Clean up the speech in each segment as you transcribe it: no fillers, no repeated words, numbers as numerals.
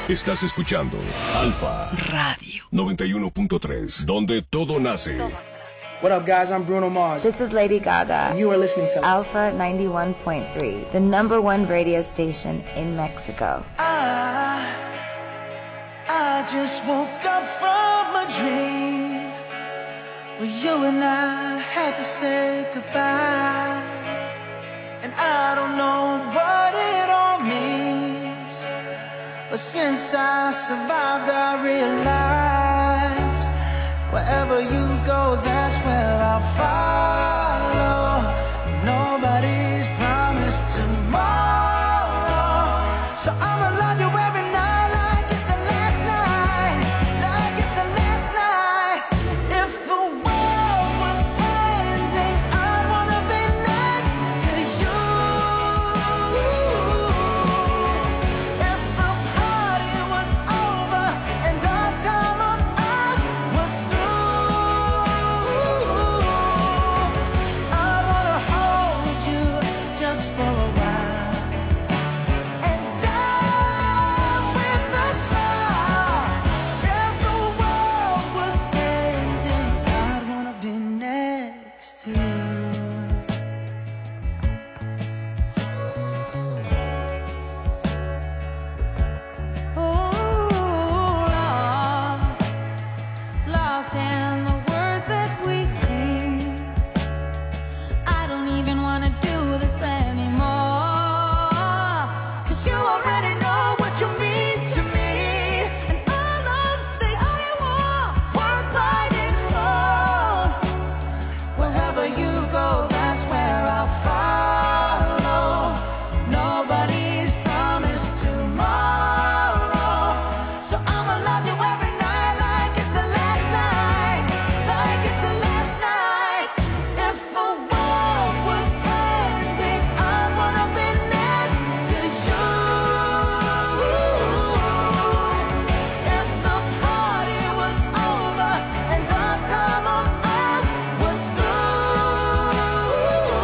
Estás escuchando Alfa Radio 91.3, donde todo nace. What up, guys? I'm Bruno Mars. This is Lady Gaga. And you are listening to Alpha 91.3, the #1 radio station in Mexico. I just woke up from a dream where you and I had to say goodbye. And I don't know what it all means, but since I survived, I realized wherever you go, that's where I'll follow. Nobody's promised tomorrow, so I'ma love you every night like it's the last night, like it's the last night. If the world was ending, I'd wanna be next to you. If the party was over and our time on earth was through, I wanna hold you just for a while and dance with the stars. If the world was ending, I'd wanna be next to you. Lost in the words that we sing. I don't even wanna do this anymore, 'cause you already know what you mean to me, and all of the I want worth fighting for. Wherever you go, that's where I'll follow. Nobody's promised tomorrow, so I'ma love you every night like it's the last night, like it's the last night. If the world was ending, I wanna be next to you. If the party was over and our time on earth was through,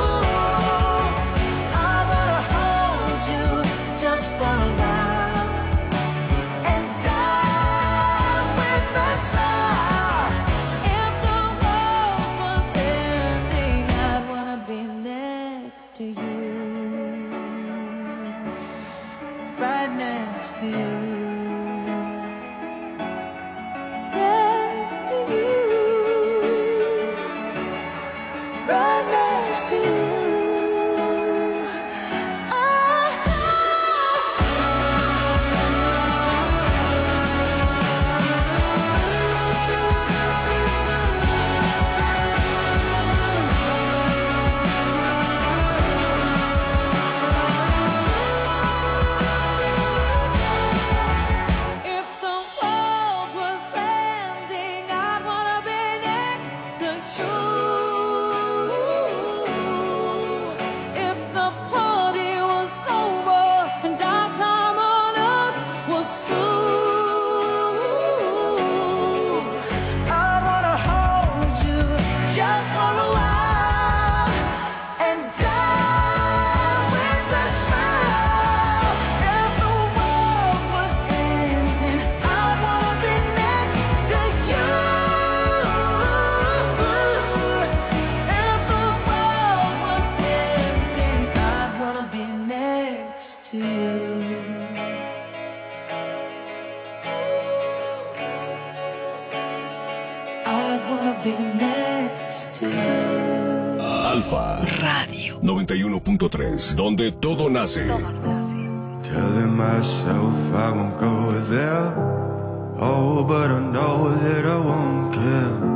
I wanna hold you just for a while and dance with the stars. If the world was ending, I'd wanna be next to you, right next to you, next to you, right next to you. If the world was ending, I'd wanna be next to you. If the party was over and our time on earth was through, I'd wanna hold you just for a while and dance with the stars. If the world was ending, I'd wanna be next to you. If the world was ending, I'd wanna be next to you. I'd wanna be next to you. Alfa Radio 91.3, donde todo nace. Telling myself I won't go there. Oh, but I know that I won't care.